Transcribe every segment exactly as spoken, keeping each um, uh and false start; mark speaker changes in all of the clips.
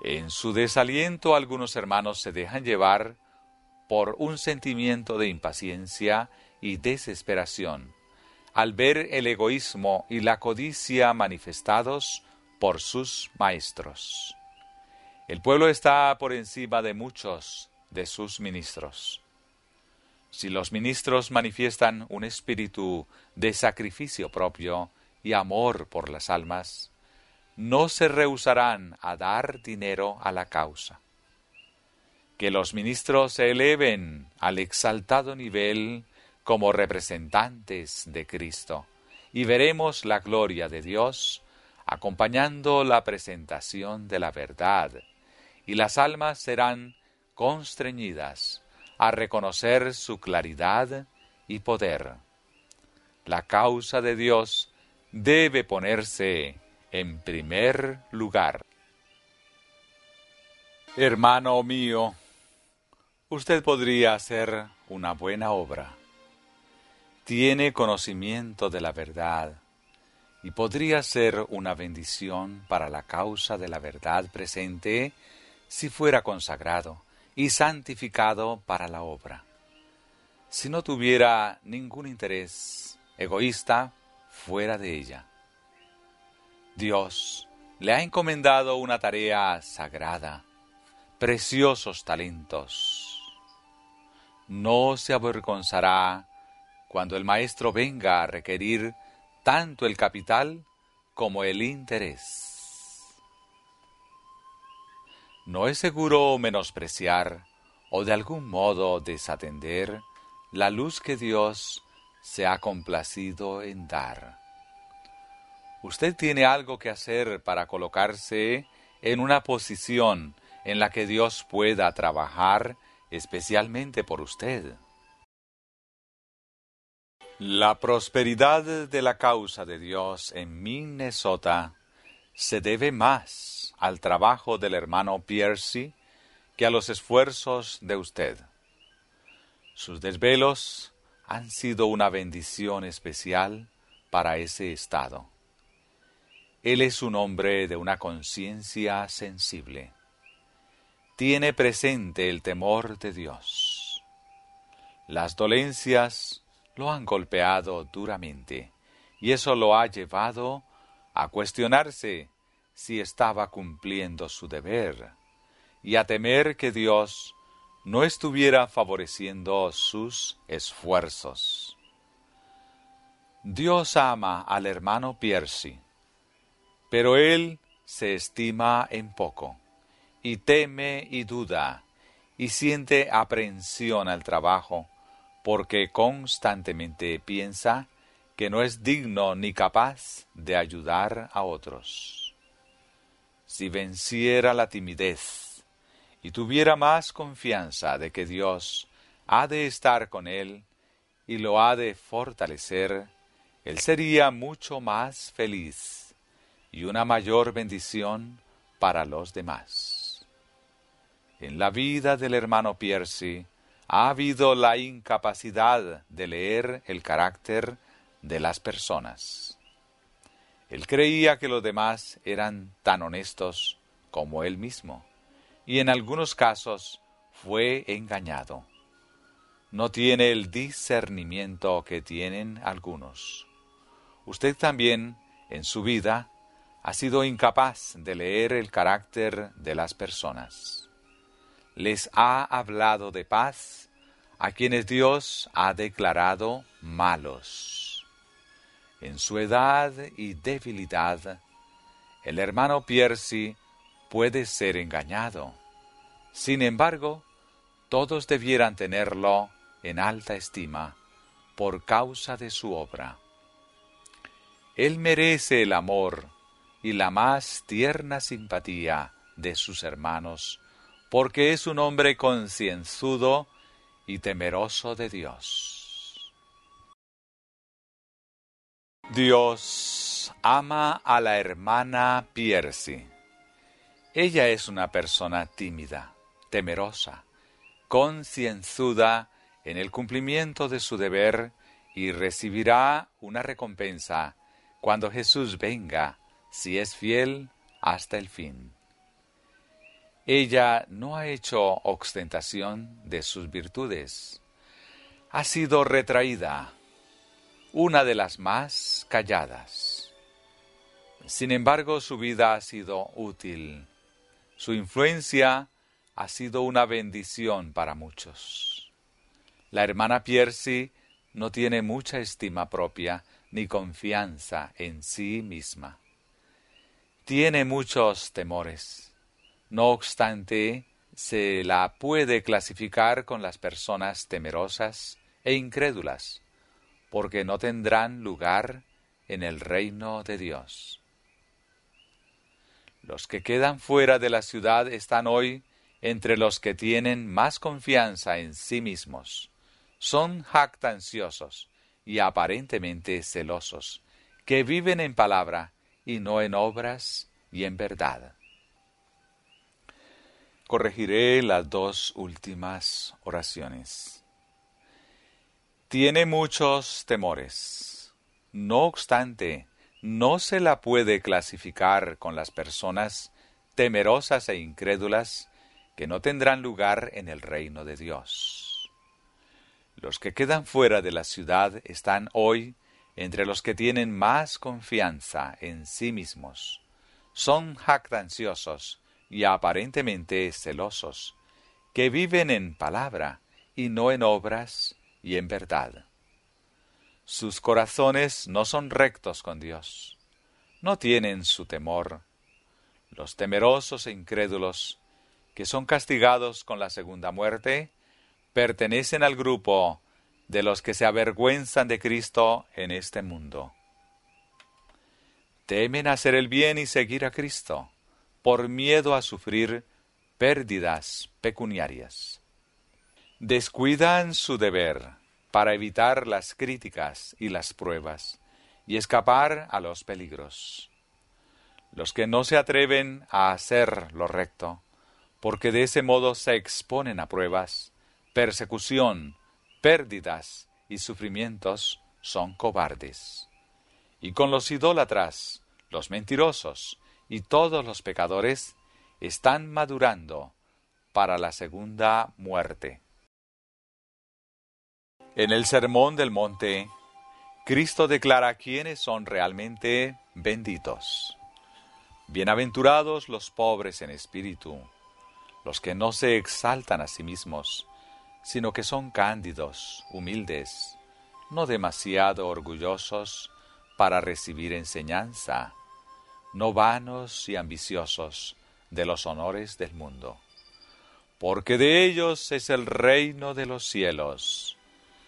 Speaker 1: En su desaliento, algunos hermanos se dejan llevar por un sentimiento de impaciencia y desesperación al ver el egoísmo y la codicia manifestados por sus maestros. El pueblo está por encima de muchos de sus ministros. Si los ministros manifiestan un espíritu de sacrificio propio y amor por las almas, no se rehusarán a dar dinero a la causa. Que los ministros se eleven al exaltado nivel como representantes de Cristo, y veremos la gloria de Dios acompañando la presentación de la verdad, y las almas serán constreñidas a reconocer su claridad y poder. La causa de Dios debe ponerse en primer lugar. Hermano mío, usted podría hacer una buena obra. Tiene conocimiento de la verdad y podría ser una bendición para la causa de la verdad presente si fuera consagrado y santificado para la obra. Si no tuviera ningún interés egoísta fuera de ella. Dios le ha encomendado una tarea sagrada, preciosos talentos. No se avergonzará cuando el maestro venga a requerir tanto el capital como el interés. No es seguro menospreciar o de algún modo desatender la luz que Dios se ha complacido en dar. Usted tiene algo que hacer para colocarse en una posición en la que Dios pueda trabajar especialmente por usted. La prosperidad de la causa de Dios en Minnesota se debe más al trabajo del hermano Piercy que a los esfuerzos de usted. Sus desvelos han sido una bendición especial para ese estado. Él es un hombre de una conciencia sensible. Tiene presente el temor de Dios. Las dolencias lo han golpeado duramente, y eso lo ha llevado a cuestionarse si estaba cumpliendo su deber, y a temer que Dios no estuviera favoreciendo sus esfuerzos. Dios ama al hermano Piercy, pero él se estima en poco, y teme y duda, y siente aprehensión al trabajo, porque constantemente piensa que no es digno ni capaz de ayudar a otros. Si venciera la timidez y tuviera más confianza de que Dios ha de estar con él y lo ha de fortalecer, él sería mucho más feliz y una mayor bendición para los demás. En la vida del hermano Piercy ha habido la incapacidad de leer el carácter de las personas. Él creía que los demás eran tan honestos como él mismo, y en algunos casos fue engañado. No tiene el discernimiento que tienen algunos. Usted también, en su vida, ha sido incapaz de leer el carácter de las personas. Les ha hablado de paz a quienes Dios ha declarado malos. En su edad y debilidad, el hermano Piercy puede ser engañado. Sin embargo, todos debieran tenerlo en alta estima por causa de su obra. Él merece el amor y la más tierna simpatía de sus hermanos, porque es un hombre concienzudo y temeroso de Dios. Dios ama a la hermana Piercy. Ella es una persona tímida, temerosa, concienzuda en el cumplimiento de su deber y recibirá una recompensa cuando Jesús venga, si es fiel hasta el fin. Ella no ha hecho ostentación de sus virtudes. Ha sido retraída, una de las más calladas. Sin embargo, su vida ha sido útil. Su influencia ha sido una bendición para muchos. La hermana Piercy no tiene mucha estima propia ni confianza en sí misma. Tiene muchos temores. No obstante, se la puede clasificar con las personas temerosas e incrédulas, porque no tendrán lugar en el reino de Dios. Los que quedan fuera de la ciudad están hoy entre los que tienen más confianza en sí mismos. Son jactanciosos y aparentemente celosos, que viven en palabra y no en obras y en verdad. Corregiré las dos últimas oraciones. Tiene muchos temores. No obstante, no se la puede clasificar con las personas temerosas e incrédulas que no tendrán lugar en el reino de Dios. Los que quedan fuera de la ciudad están hoy entre los que tienen más confianza en sí mismos. Son jactanciosos y aparentemente celosos, que viven en palabra y no en obras y en verdad. Sus corazones no son rectos con Dios, no tienen su temor. Los temerosos e incrédulos, que son castigados con la segunda muerte, pertenecen al grupo de los que se avergüenzan de Cristo en este mundo. Temen hacer el bien y seguir a Cristo, por miedo a sufrir pérdidas pecuniarias. Descuidan su deber para evitar las críticas y las pruebas y escapar a los peligros. Los que no se atreven a hacer lo recto, porque de ese modo se exponen a pruebas, persecución, pérdidas y sufrimientos, son cobardes. Y con los idólatras, los mentirosos y todos los pecadores están madurando para la segunda muerte. En el Sermón del Monte, Cristo declara quiénes son realmente benditos. Bienaventurados los pobres en espíritu, los que no se exaltan a sí mismos, sino que son cándidos, humildes, no demasiado orgullosos para recibir enseñanza, no vanos y ambiciosos de los honores del mundo, porque de ellos es el reino de los cielos.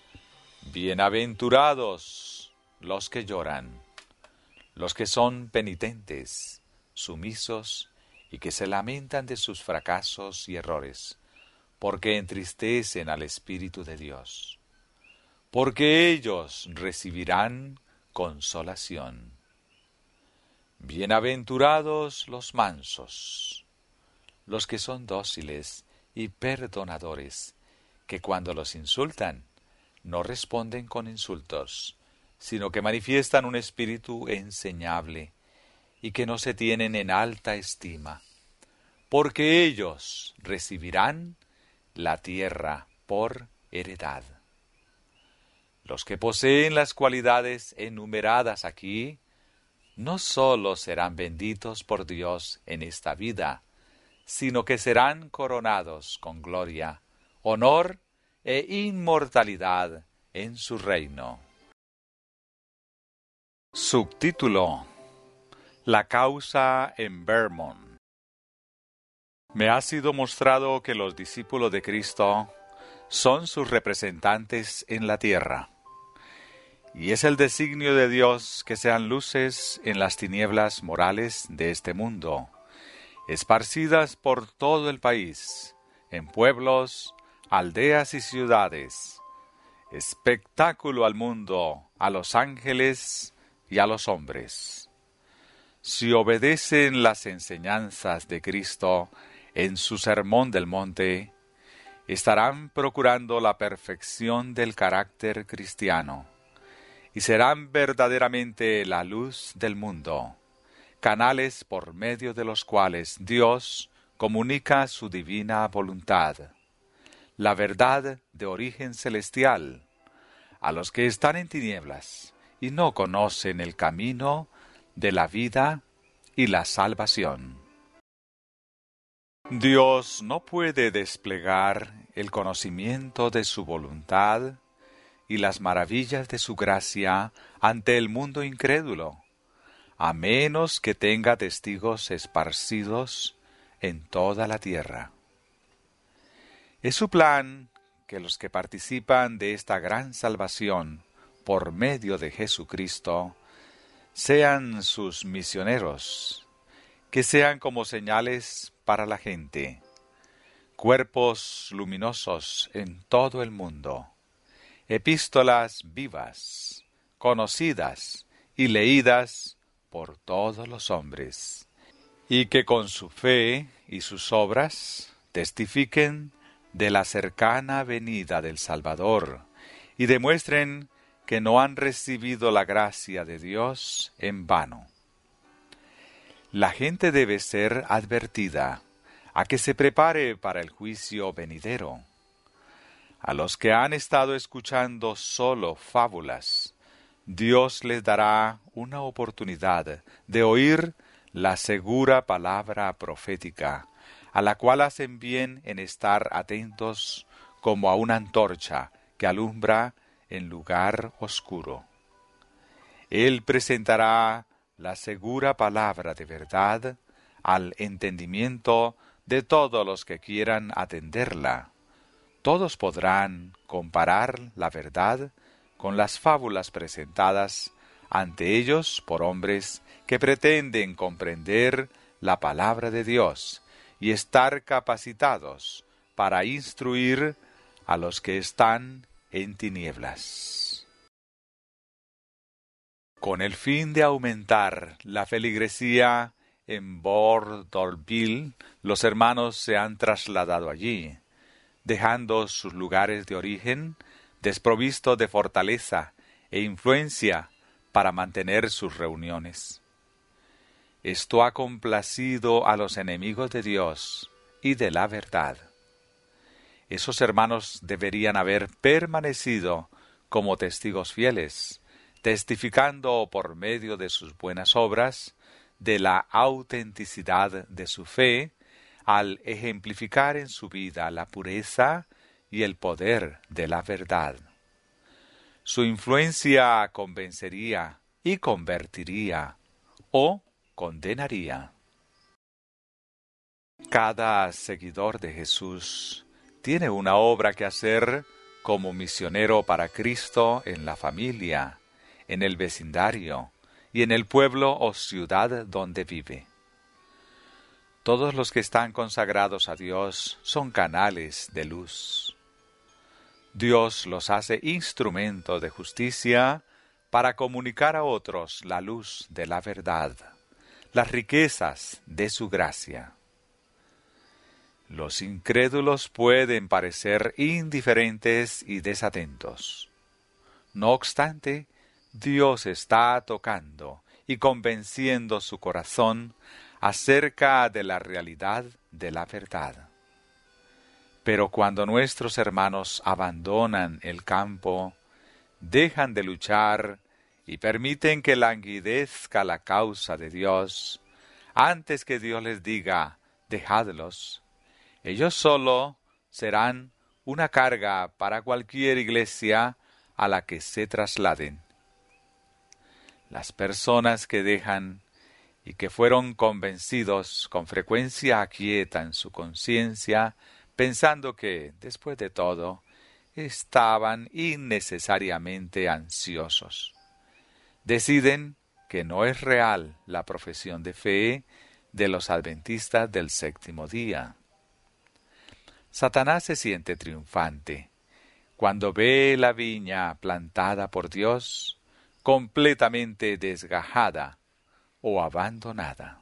Speaker 1: Bienaventurados los que lloran, los que son penitentes, sumisos y que se lamentan de sus fracasos y errores, porque entristecen al Espíritu de Dios, porque ellos recibirán consolación. Bienaventurados los mansos, los que son dóciles y perdonadores, que cuando los insultan, no responden con insultos, sino que manifiestan un espíritu enseñable y que no se tienen en alta estima, porque ellos recibirán la tierra por heredad. Los que poseen las cualidades enumeradas aquí, no sólo serán benditos por Dios en esta vida, sino que serán coronados con gloria, honor e inmortalidad en su reino. Subtítulo: La causa en Vermont. Me ha sido mostrado que los discípulos de Cristo son sus representantes en la tierra, y es el designio de Dios que sean luces en las tinieblas morales de este mundo, esparcidas por todo el país, en pueblos, aldeas y ciudades, espectáculo al mundo, a los ángeles y a los hombres. Si obedecen las enseñanzas de Cristo en su Sermón del Monte, estarán procurando la perfección del carácter cristiano y serán verdaderamente la luz del mundo, canales por medio de los cuales Dios comunica su divina voluntad, la verdad de origen celestial, a los que están en tinieblas y no conocen el camino de la vida y la salvación. Dios no puede desplegar el conocimiento de su voluntad y las maravillas de su gracia ante el mundo incrédulo, a menos que tenga testigos esparcidos en toda la tierra. Es su plan que los que participan de esta gran salvación por medio de Jesucristo sean sus misioneros, que sean como señales para la gente, cuerpos luminosos en todo el mundo, epístolas vivas, conocidas y leídas por todos los hombres, y que con su fe y sus obras testifiquen de la cercana venida del Salvador y demuestren que no han recibido la gracia de Dios en vano. La gente debe ser advertida a que se prepare para el juicio venidero. A los que han estado escuchando solo fábulas, Dios les dará una oportunidad de oír la segura palabra profética, a la cual hacen bien en estar atentos como a una antorcha que alumbra en lugar oscuro. Él presentará la segura palabra de verdad al entendimiento de todos los que quieran atenderla. Todos podrán comparar la verdad con las fábulas presentadas ante ellos por hombres que pretenden comprender la palabra de Dios y estar capacitados para instruir a los que están en tinieblas. Con el fin de aumentar la feligresía en Bourdonville, los hermanos se han trasladado allí, dejando sus lugares de origen desprovistos de fortaleza e influencia para mantener sus reuniones. Esto ha complacido a los enemigos de Dios y de la verdad. Esos hermanos deberían haber permanecido como testigos fieles, testificando por medio de sus buenas obras de la autenticidad de su fe, al ejemplificar en su vida la pureza y el poder de la verdad. Su influencia convencería y convertiría o condenaría. Cada seguidor de Jesús tiene una obra que hacer como misionero para Cristo en la familia, en el vecindario y en el pueblo o ciudad donde vive. Todos los que están consagrados a Dios son canales de luz. Dios los hace instrumentos de justicia para comunicar a otros la luz de la verdad, las riquezas de su gracia. Los incrédulos pueden parecer indiferentes y desatentos. No obstante, Dios está tocando y convenciendo su corazón acerca de la realidad de la verdad. Pero cuando nuestros hermanos abandonan el campo, dejan de luchar y permiten que languidezca la causa de Dios, antes que Dios les diga, dejadlos, ellos solo serán una carga para cualquier iglesia a la que se trasladen. Las personas que dejan y que fueron convencidos con frecuencia aquietan su conciencia, pensando que, después de todo, estaban innecesariamente ansiosos. Deciden que no es real la profesión de fe de los adventistas del séptimo día. Satanás se siente triunfante cuando ve la viña plantada por Dios completamente desgajada o abandonada.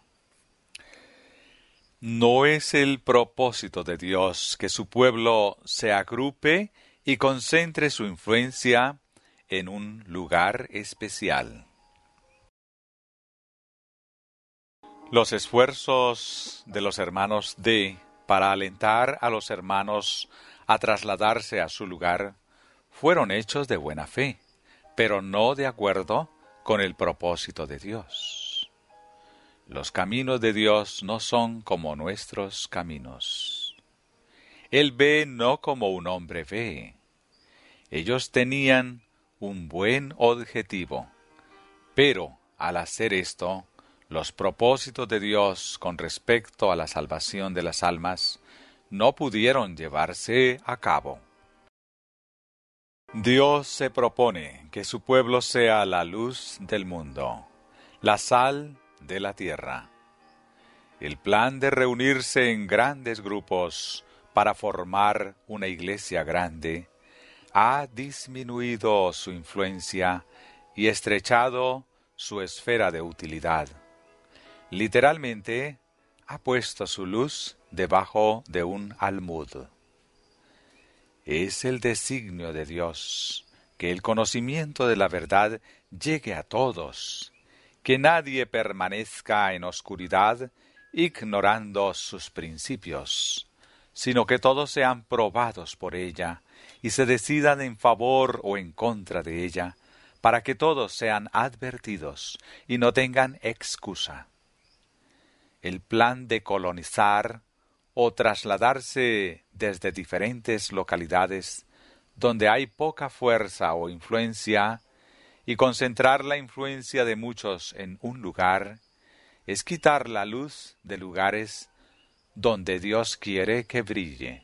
Speaker 1: No es el propósito de Dios que su pueblo se agrupe y concentre su influencia en un lugar especial. Los esfuerzos de los hermanos D para alentar a los hermanos a trasladarse a su lugar fueron hechos de buena fe, pero no de acuerdo con el propósito de Dios. Los caminos de Dios no son como nuestros caminos. Él ve no como un hombre ve. Ellos tenían un buen objetivo, pero al hacer esto, los propósitos de Dios con respecto a la salvación de las almas no pudieron llevarse a cabo. Dios se propone que su pueblo sea la luz del mundo, la sal de la tierra. El plan de reunirse en grandes grupos para formar una iglesia grande ha disminuido su influencia y estrechado su esfera de utilidad. Literalmente, ha puesto su luz debajo de un almud. Es el designio de Dios que el conocimiento de la verdad llegue a todos, que nadie permanezca en oscuridad ignorando sus principios, sino que todos sean probados por ella y se decidan en favor o en contra de ella, para que todos sean advertidos y no tengan excusa. El plan de colonizar o trasladarse desde diferentes localidades donde hay poca fuerza o influencia y concentrar la influencia de muchos en un lugar es quitar la luz de lugares donde Dios quiere que brille.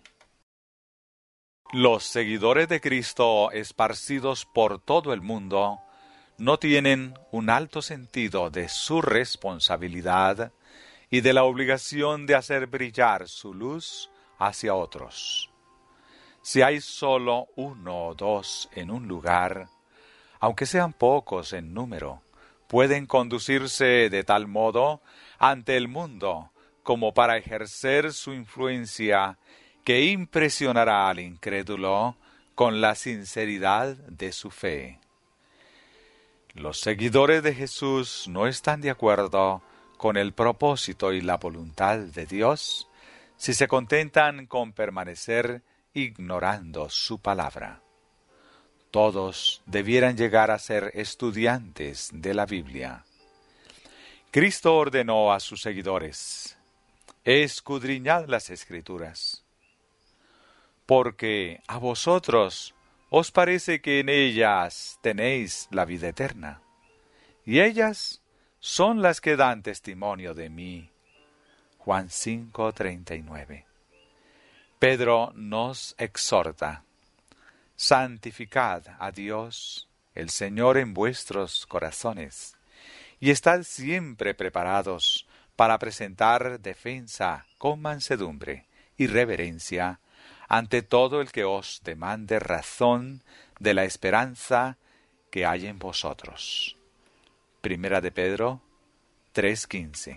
Speaker 1: Los seguidores de Cristo esparcidos por todo el mundo no tienen un alto sentido de su responsabilidad y de la obligación de hacer brillar su luz hacia otros. Si hay solo uno o dos en un lugar, aunque sean pocos en número, pueden conducirse de tal modo ante el mundo como para ejercer su influencia que impresionará al incrédulo con la sinceridad de su fe. Los seguidores de Jesús no están de acuerdo con el propósito y la voluntad de Dios si se contentan con permanecer ignorando su palabra. Todos debieran llegar a ser estudiantes de la Biblia. Cristo ordenó a sus seguidores: escudriñad las Escrituras, porque a vosotros os parece que en ellas tenéis la vida eterna, y ellas son las que dan testimonio de mí. Juan cinco, treinta y nueve. Pedro nos exhorta: santificad a Dios, el Señor, en vuestros corazones, y estad siempre preparados para presentar defensa con mansedumbre y reverencia ante todo el que os demande razón de la esperanza que hay en vosotros. Primera de Pedro tres quince.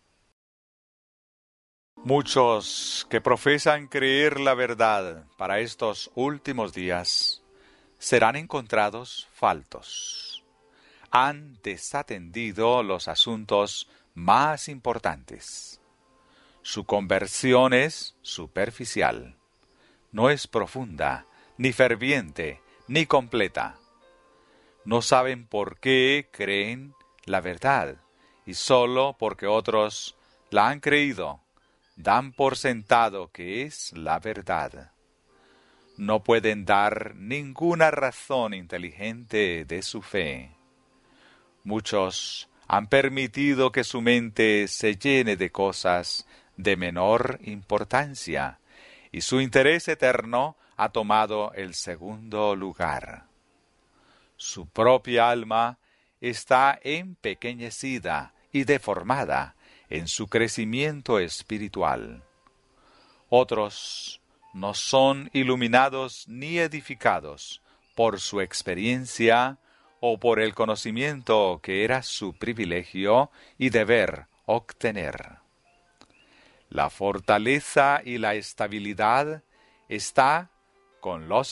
Speaker 1: Muchos que profesan creer la verdad para estos últimos días serán encontrados faltos. Han desatendido los asuntos más importantes. Su conversión es superficial. No es profunda, ni ferviente, ni completa. No saben por qué creen la verdad, y sólo porque otros la han creído, dan por sentado que es la verdad. No pueden dar ninguna razón inteligente de su fe. Muchos han permitido que su mente se llene de cosas de menor importancia, y su interés eterno ha tomado el segundo lugar. Su propia alma está empequeñecida y deformada en su crecimiento espiritual. Otros no son iluminados ni edificados por su experiencia o por el conocimiento que era su privilegio y deber obtener. La fortaleza y la estabilidad está con los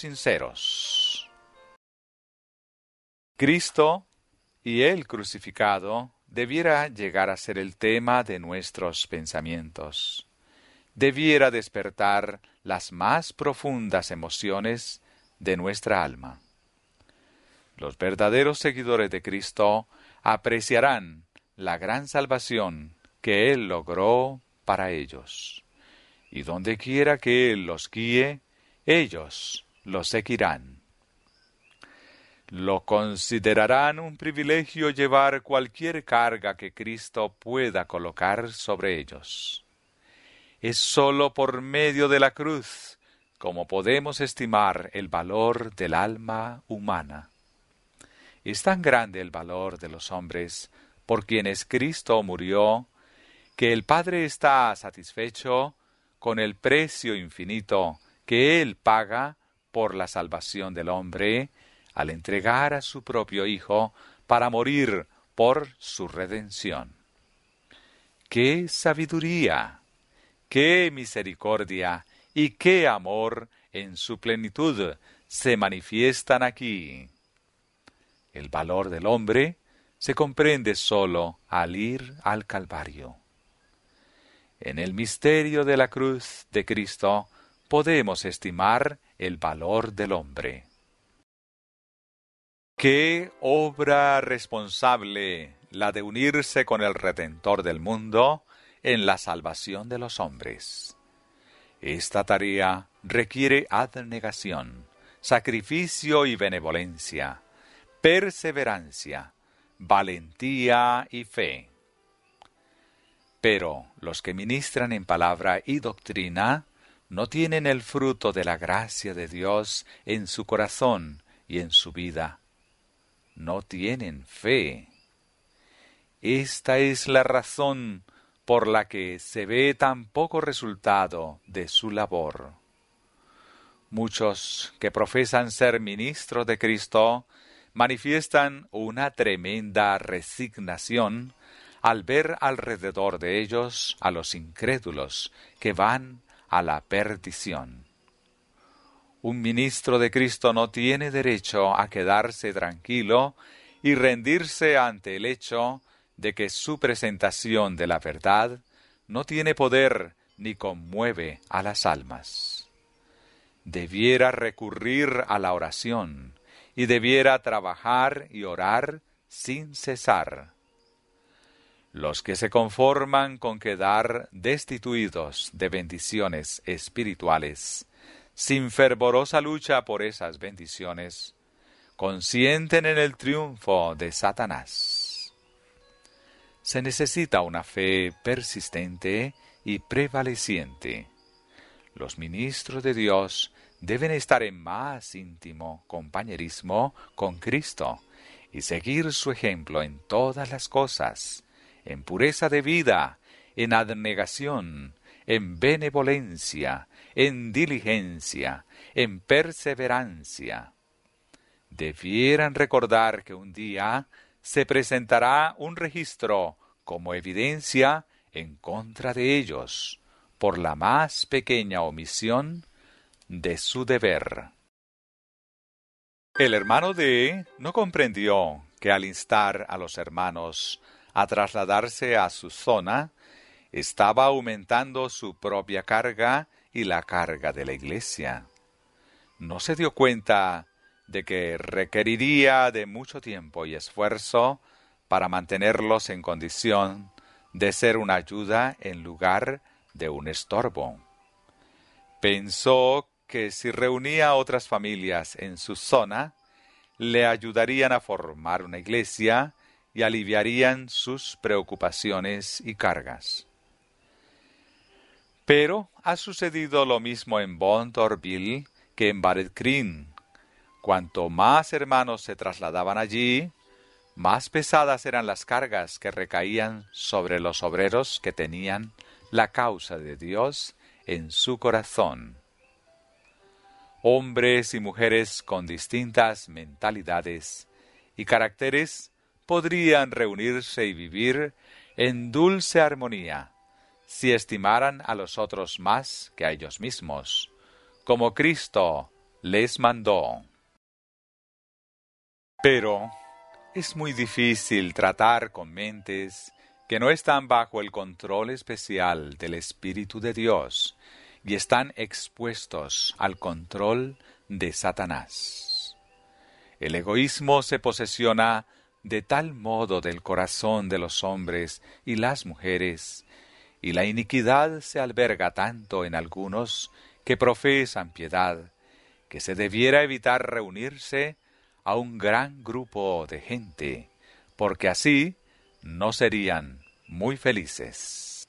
Speaker 1: sinceros. Cristo y el crucificado debiera llegar a ser el tema de nuestros pensamientos. Debiera despertar las más profundas emociones de nuestra alma. Los verdaderos seguidores de Cristo apreciarán la gran salvación que Él logró para ellos. Y donde quiera que Él los guíe, ellos los seguirán. Lo considerarán un privilegio llevar cualquier carga que Cristo pueda colocar sobre ellos. Es sólo por medio de la cruz como podemos estimar el valor del alma humana. Es tan grande el valor de los hombres por quienes Cristo murió, que el Padre está satisfecho con el precio infinito que Él paga por la salvación del hombre, al entregar a su propio Hijo para morir por su redención. ¡Qué sabiduría! ¡Qué misericordia! Y qué amor en su plenitud se manifiestan aquí. El valor del hombre se comprende sólo al ir al Calvario. En el misterio de la cruz de Cristo podemos estimar el valor del hombre. ¡Qué obra responsable la de unirse con el Redentor del mundo en la salvación de los hombres! Esta tarea requiere abnegación, sacrificio y benevolencia, perseverancia, valentía y fe. Pero los que ministran en palabra y doctrina no tienen el fruto de la gracia de Dios en su corazón y en su vida. No tienen fe. Esta es la razón por la que se ve tan poco resultado de su labor. Muchos que profesan ser ministros de Cristo manifiestan una tremenda resignación al ver alrededor de ellos a los incrédulos que van a la perdición. Un ministro de Cristo no tiene derecho a quedarse tranquilo y rendirse ante el hecho de que su presentación de la verdad no tiene poder ni conmueve a las almas. Debiera recurrir a la oración y debiera trabajar y orar sin cesar. Los que se conforman con quedar destituidos de bendiciones espirituales, sin fervorosa lucha por esas bendiciones, consienten en el triunfo de Satanás. Se necesita una fe persistente y prevaleciente. Los ministros de Dios deben estar en más íntimo compañerismo con Cristo y seguir su ejemplo en todas las cosas, en pureza de vida, en abnegación, en benevolencia, en diligencia, en perseverancia. Debieran recordar que un día se presentará un registro como evidencia en contra de ellos por la más pequeña omisión de su deber. El hermano D no comprendió que al instar a los hermanos a trasladarse a su zona, estaba aumentando su propia carga y la carga de la iglesia. No se dio cuenta de que requeriría de mucho tiempo y esfuerzo para mantenerlos en condición de ser una ayuda en lugar de un estorbo. Pensó que si reunía a otras familias en su zona, le ayudarían a formar una iglesia y aliviarían sus preocupaciones y cargas. Pero ha sucedido lo mismo en Bon-Torville que en Barret-Crin. Cuanto más hermanos se trasladaban allí, más pesadas eran las cargas que recaían sobre los obreros que tenían la causa de Dios en su corazón. Hombres y mujeres con distintas mentalidades y caracteres podrían reunirse y vivir en dulce armonía si estimaran a los otros más que a ellos mismos, como Cristo les mandó. Pero, Es muy difícil tratar con mentes que no están bajo el control especial del Espíritu de Dios y están expuestos al control de Satanás. El egoísmo se posesiona de tal modo del corazón de los hombres y las mujeres, y la iniquidad se alberga tanto en algunos que profesan piedad, que se debiera evitar reunirse a un gran grupo de gente, porque así no serían muy felices.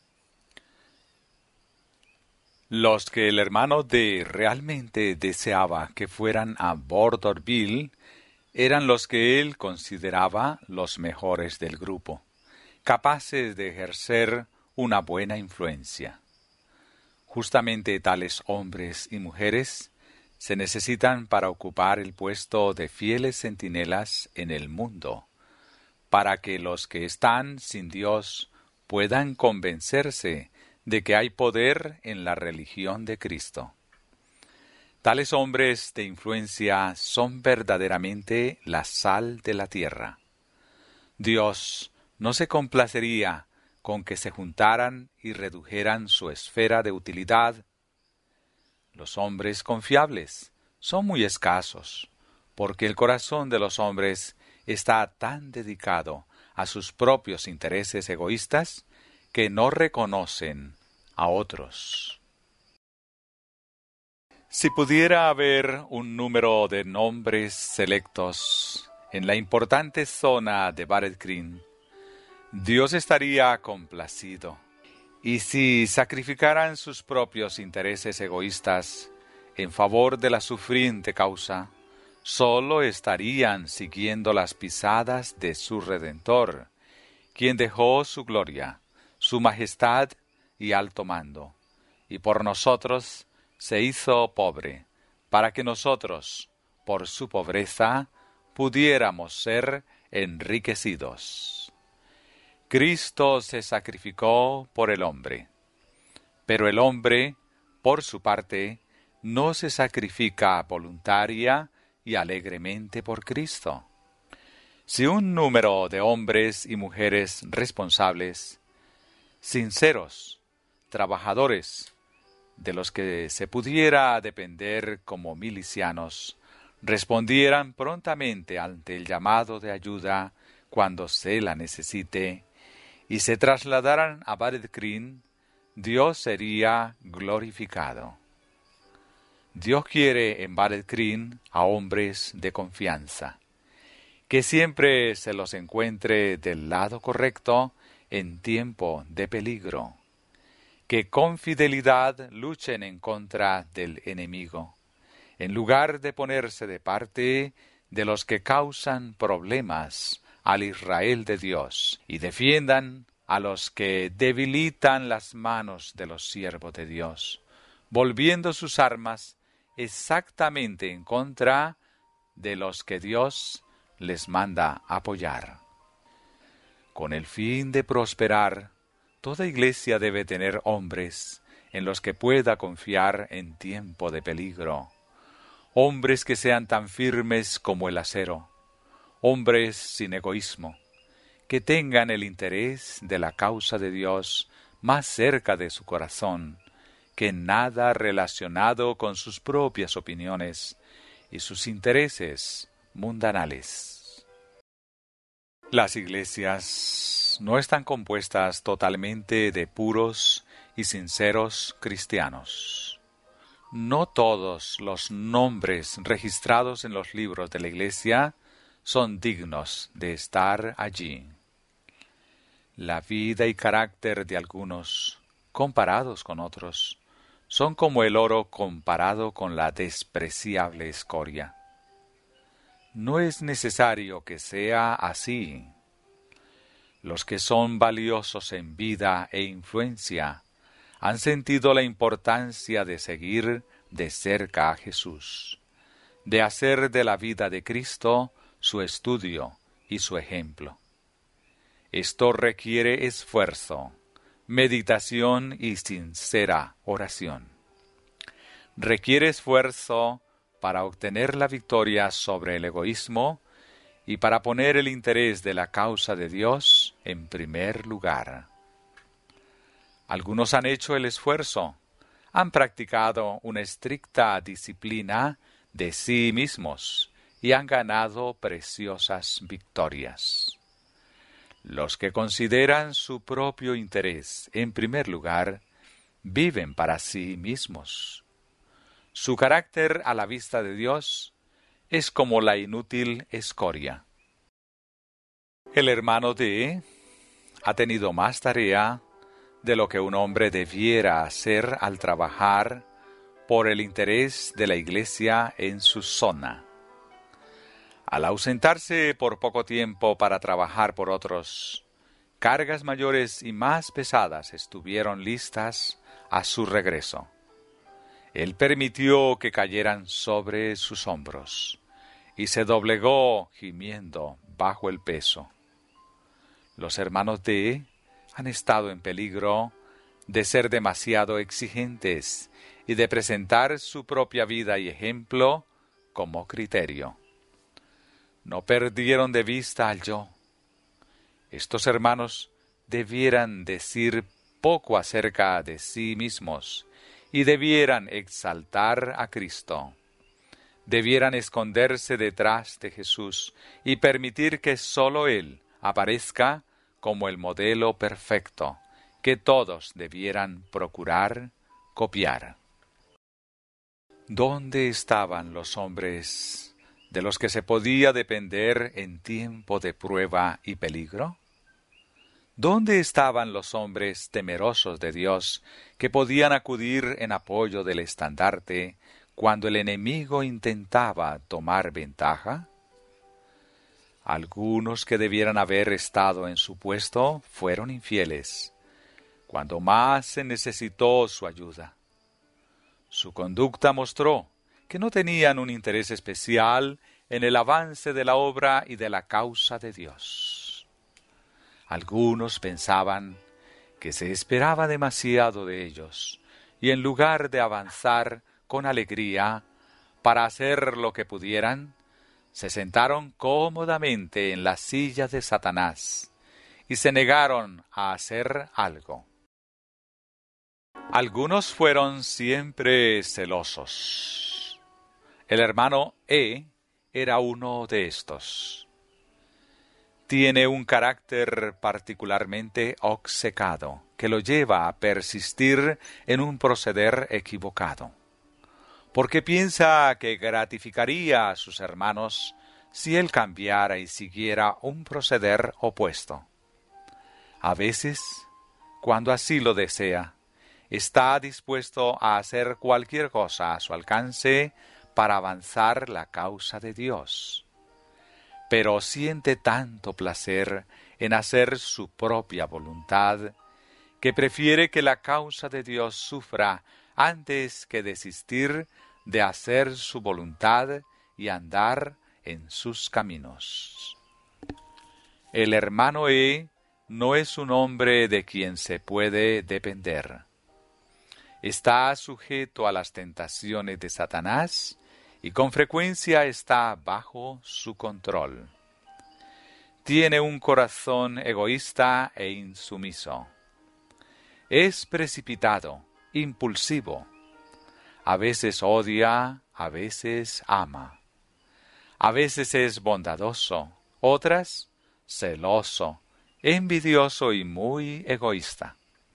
Speaker 1: Los que el hermano D realmente deseaba que fueran a Borderville eran los que él consideraba los mejores del grupo, capaces de ejercer una buena influencia. Justamente tales hombres y mujeres se necesitan para ocupar el puesto de fieles centinelas en el mundo, para que los que están sin Dios puedan convencerse de que hay poder en la religión de Cristo. Tales hombres de influencia son verdaderamente la sal de la tierra. Dios no se complacería con que se juntaran y redujeran su esfera de utilidad. Los hombres confiables son muy escasos, porque el corazón de los hombres está tan dedicado a sus propios intereses egoístas que no reconocen a otros. Si pudiera haber un número de nombres selectos en la importante zona de Battle Green, Dios estaría complacido. Y si sacrificaran sus propios intereses egoístas en favor de la sufriente causa, sólo estarían siguiendo las pisadas de su Redentor, quien dejó su gloria, su majestad y alto mando, y por nosotros se hizo pobre, para que nosotros, por su pobreza, pudiéramos ser enriquecidos. Cristo se sacrificó por el hombre, pero el hombre, por su parte, no se sacrifica voluntaria y alegremente por Cristo. Si un número de hombres y mujeres responsables, sinceros, trabajadores, de los que se pudiera depender como milicianos, respondieran prontamente ante el llamado de ayuda cuando se la necesite, y se trasladaran a Battle Green, Dios sería glorificado. Dios quiere en Battle Green a hombres de confianza, que siempre se los encuentre del lado correcto en tiempo de peligro, que con fidelidad luchen en contra del enemigo, en lugar de ponerse de parte de los que causan problemas al Israel de Dios, y defiendan a los que debilitan las manos de los siervos de Dios, volviendo sus armas exactamente en contra de los que Dios les manda apoyar. Con el fin de prosperar, toda iglesia debe tener hombres en los que pueda confiar en tiempo de peligro, hombres que sean tan firmes como el acero, hombres sin egoísmo, que tengan el interés de la causa de Dios más cerca de su corazón que nada relacionado con sus propias opiniones y sus intereses mundanales. Las iglesias no están compuestas totalmente de puros y sinceros cristianos. No todos los nombres registrados en los libros de la iglesia son dignos de estar allí. La vida y carácter de algunos, comparados con otros, son como el oro comparado con la despreciable escoria. No es necesario que sea así. Los que son valiosos en vida e influencia han sentido la importancia de seguir de cerca a Jesús, de hacer de la vida de Cristo su estudio y su ejemplo. Esto requiere esfuerzo, meditación y sincera oración. Requiere esfuerzo para obtener la victoria sobre el egoísmo y para poner el interés de la causa de Dios en primer lugar. Algunos han hecho el esfuerzo, han practicado una estricta disciplina de sí mismos y han ganado preciosas victorias. Los que consideran su propio interés en primer lugar, viven para sí mismos. Su carácter a la vista de Dios es como la inútil escoria. El hermano D ha tenido más tarea de lo que un hombre debiera hacer al trabajar por el interés de la Iglesia en su zona. Al ausentarse por poco tiempo para trabajar por otros, cargas mayores y más pesadas estuvieron listas a su regreso. Él permitió que cayeran sobre sus hombros y se doblegó gimiendo bajo el peso. Los hermanos D han estado en peligro de ser demasiado exigentes y de presentar su propia vida y ejemplo como criterio. No perdieron de vista al yo. Estos hermanos debieran decir poco acerca de sí mismos y debieran exaltar a Cristo. Debieran esconderse detrás de Jesús y permitir que sólo Él aparezca como el modelo perfecto que todos debieran procurar copiar. ¿Dónde estaban los hombres de los que se podía depender en tiempo de prueba y peligro? ¿Dónde estaban los hombres temerosos de Dios que podían acudir en apoyo del estandarte cuando el enemigo intentaba tomar ventaja? Algunos que debieran haber estado en su puesto fueron infieles, cuando más se necesitó su ayuda. Su conducta mostró que no tenían un interés especial en el avance de la obra y de la causa de Dios. Algunos pensaban que se esperaba demasiado de ellos, y en lugar de avanzar con alegría para hacer lo que pudieran, se sentaron cómodamente en la silla de Satanás y se negaron a hacer algo. Algunos fueron siempre celosos. El hermano E era uno de estos. Tiene un carácter particularmente obcecado que lo lleva a persistir en un proceder equivocado, porque piensa que gratificaría a sus hermanos si él cambiara y siguiera un proceder opuesto. A veces, cuando así lo desea, está dispuesto a hacer cualquier cosa a su alcance para avanzar la causa de Dios. Pero siente tanto placer en hacer su propia voluntad, que prefiere que la causa de Dios sufra antes que desistir de hacer su voluntad y andar en sus caminos. El hermano E no es un hombre de quien se puede depender. Está sujeto a las tentaciones de Satanás y con frecuencia está bajo su control. Tiene un corazón egoísta e insumiso. Es precipitado, impulsivo. A veces odia, a veces ama. A veces es bondadoso, otras celoso, envidioso y muy egoísta.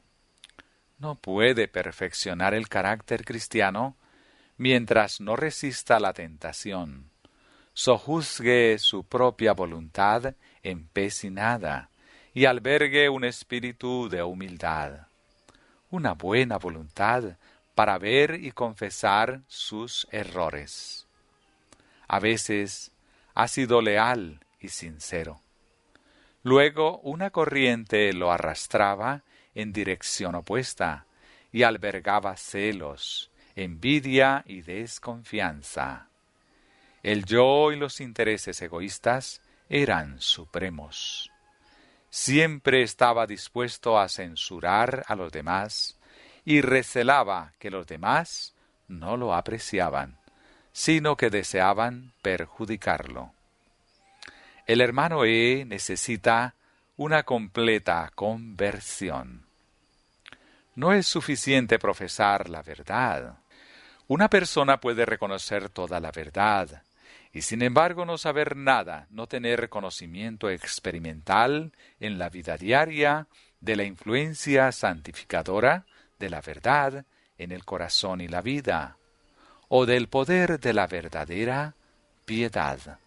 Speaker 1: No puede perfeccionar el carácter cristiano mientras no resista la tentación, sojuzgue su propia voluntad empecinada y albergue un espíritu de humildad, una buena voluntad para ver y confesar sus errores. A veces ha sido leal y sincero. Luego una corriente lo arrastraba en dirección opuesta y albergaba celos, envidia y desconfianza. El yo y los intereses egoístas eran supremos. Siempre estaba dispuesto a censurar a los demás y recelaba que los demás no lo apreciaban, sino que deseaban perjudicarlo. El hermano E necesita una completa conversión. No es suficiente profesar la verdad. Una persona puede reconocer toda la verdad y sin embargo no saber nada, no tener conocimiento experimental en la vida diaria de la influencia santificadora de la verdad en el corazón y la vida, o del poder de la verdadera piedad.